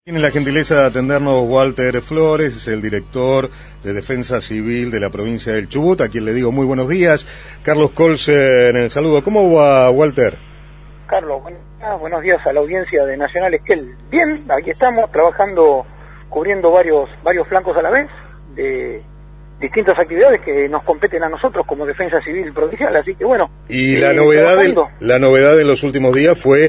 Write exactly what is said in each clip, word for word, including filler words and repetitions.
Tiene la gentileza de atendernos Walter Flores, es el director de Defensa Civil de la provincia del Chubut, a quien le digo muy buenos días. Carlos Colse en el saludo. ¿Cómo va, Walter? Carlos, buenos días a la audiencia de Nacional Esquel. Bien, aquí estamos trabajando, cubriendo varios varios flancos a la vez, de distintas actividades que nos competen a nosotros como Defensa Civil Provincial, así que bueno. Y eh, la novedad del, la novedad en los últimos días fue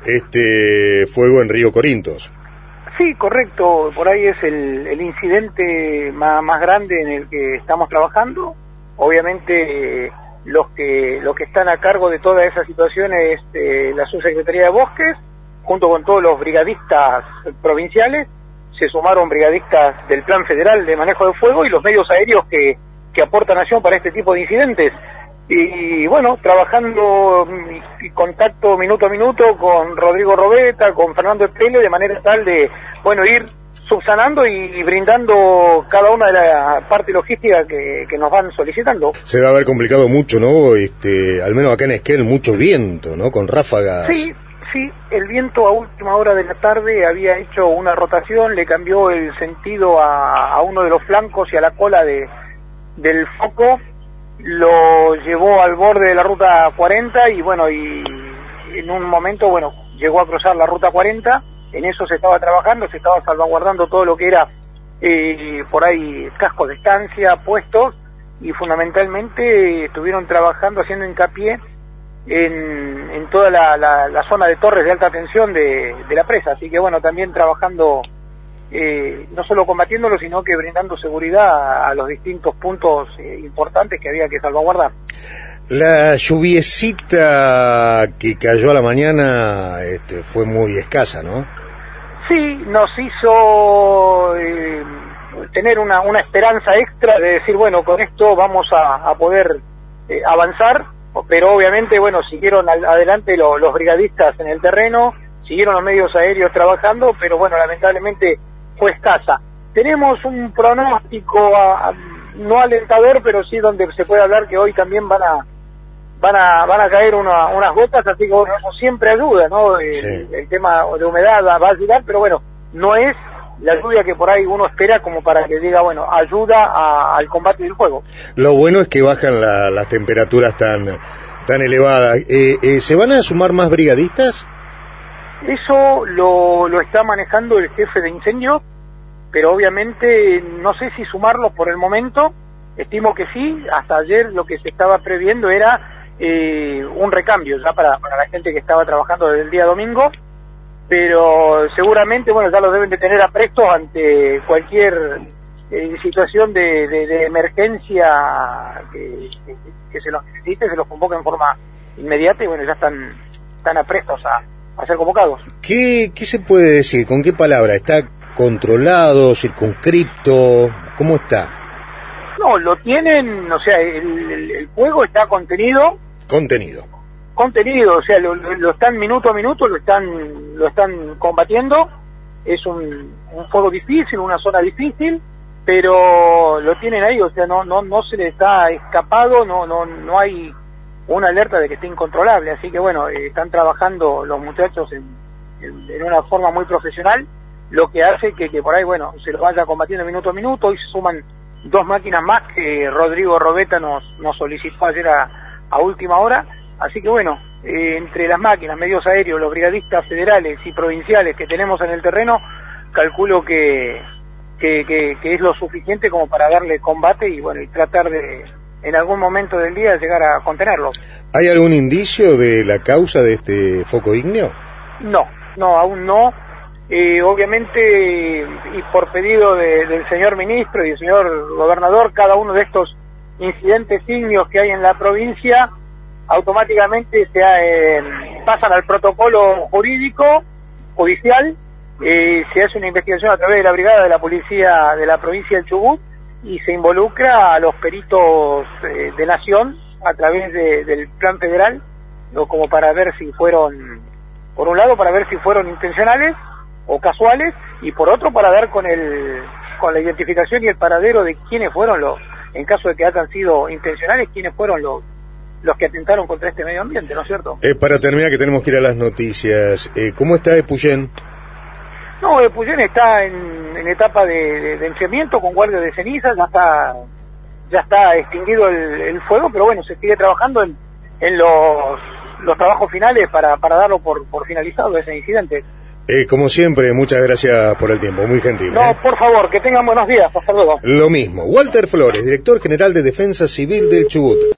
este fuego en Río Corintos. Sí, correcto, por ahí es el, el incidente más, más grande en el que estamos trabajando. Obviamente los que los que están a cargo de toda esa situación es eh, la Subsecretaría de Bosques, junto con todos los brigadistas provinciales. Se sumaron brigadistas del Plan Federal de Manejo de Fuego y los medios aéreos que, que aporta Nación para este tipo de incidentes. Y bueno, trabajando y contacto minuto a minuto con Rodrigo Robeta, con Fernando Espele, de manera tal de, bueno, ir subsanando y brindando cada una de las partes logísticas que, que nos van solicitando. Se va a haber complicado mucho, ¿no? Este, al menos acá en Esquel, mucho viento, ¿no? Con ráfagas. Sí, sí, el viento a última hora de la tarde había hecho una rotación, le cambió el sentido a, a uno de los flancos y a la cola de del foco. Lo llevó al borde de la ruta cuarenta y bueno, y en un momento, bueno, llegó a cruzar la ruta cuarenta, en eso se estaba trabajando, se estaba salvaguardando todo lo que era eh, por ahí cascos de estancia, puestos, y fundamentalmente estuvieron trabajando, haciendo hincapié en, en toda la, la, la zona de torres de alta tensión de, de la presa, así que bueno, también trabajando Eh, no solo combatiéndolo, sino que brindando seguridad a, a los distintos puntos eh, importantes que había que salvaguardar. La lluviecita que cayó a la mañana este, fue muy escasa, ¿no? Sí, nos hizo eh, tener una, una esperanza extra de decir, bueno, con esto vamos a, a poder eh, avanzar, pero obviamente, bueno, siguieron al, adelante lo, los brigadistas en el terreno, siguieron los medios aéreos trabajando, pero bueno, lamentablemente fue escasa. Tenemos un pronóstico a, a, no alentador, pero sí donde se puede hablar que hoy también van a van a van a caer una, unas gotas, así que bueno, eso siempre ayuda, ¿no? El, sí. el tema de humedad va a ayudar, pero bueno, no es la lluvia que por ahí uno espera como para que diga, bueno, ayuda a, al combate del fuego. Lo bueno es que bajan la, las temperaturas tan tan elevadas. Eh, eh, ¿Se van a sumar más brigadistas? Eso lo, lo está manejando el jefe de incendio, pero obviamente no sé si sumarlos por el momento, estimo que sí. Hasta ayer lo que se estaba previendo era eh, un recambio ya para, para la gente que estaba trabajando desde el día domingo, pero seguramente, bueno, ya los deben de tener aprestos ante cualquier eh, situación de, de, de emergencia que, que, que se los necesite, se los convoca en forma inmediata y bueno, ya están, están aprestos a a ser convocados. ¿Qué, ¿Qué se puede decir? ¿Con qué palabra? ¿Está controlado, circunscripto? ¿Cómo está? No, lo tienen, o sea, el, el, el fuego está contenido. Contenido. Contenido, o sea, lo, lo, lo están minuto a minuto, lo están lo están combatiendo. Es un, un fuego difícil, una zona difícil, pero lo tienen ahí, o sea, no no no se les está escapado, no no no hay una alerta de que esté incontrolable, así que bueno, eh, están trabajando los muchachos en, en, en una forma muy profesional, lo que hace que, que por ahí, bueno, se lo vaya combatiendo minuto a minuto. Hoy se suman dos máquinas más que Rodrigo Robeta nos, nos solicitó ayer a, a última hora, así que bueno, eh, entre las máquinas, medios aéreos, los brigadistas federales y provinciales que tenemos en el terreno, calculo que, que, que, que es lo suficiente como para darle combate y bueno, y tratar de en algún momento del día llegar a contenerlo. ¿Hay algún indicio de la causa de este foco ígneo? No, no, aún no. Eh, obviamente, y por pedido de, del señor ministro y del señor gobernador, cada uno de estos incidentes ígneos que hay en la provincia automáticamente se eh, pasan al protocolo jurídico, judicial, eh, se hace una investigación a través de la brigada de la policía de la provincia del Chubut, y se involucra a los peritos eh, de Nación a través de, del Plan Federal, ¿no? Como para ver si fueron, por un lado para ver si fueron intencionales o casuales, y por otro para dar con el con la identificación y el paradero de quiénes fueron los, en caso de que hayan sido intencionales, quiénes fueron los los que atentaron contra este medio ambiente, ¿no es cierto? Eh, para terminar, que tenemos que ir a las noticias, eh, ¿cómo está Epuyén? No, el Puyén está en, en etapa de, de, de enfriamiento con guardia de ceniza, ya está ya está extinguido el, el fuego, pero bueno, se sigue trabajando en, en los, los trabajos finales para, para darlo por, por finalizado ese incidente. Eh, como siempre, muchas gracias por el tiempo, muy gentil. No, ¿eh? por favor, que tengan buenos días, hasta luego. Lo mismo, Walter Flores, director general de Defensa Civil del Chubut.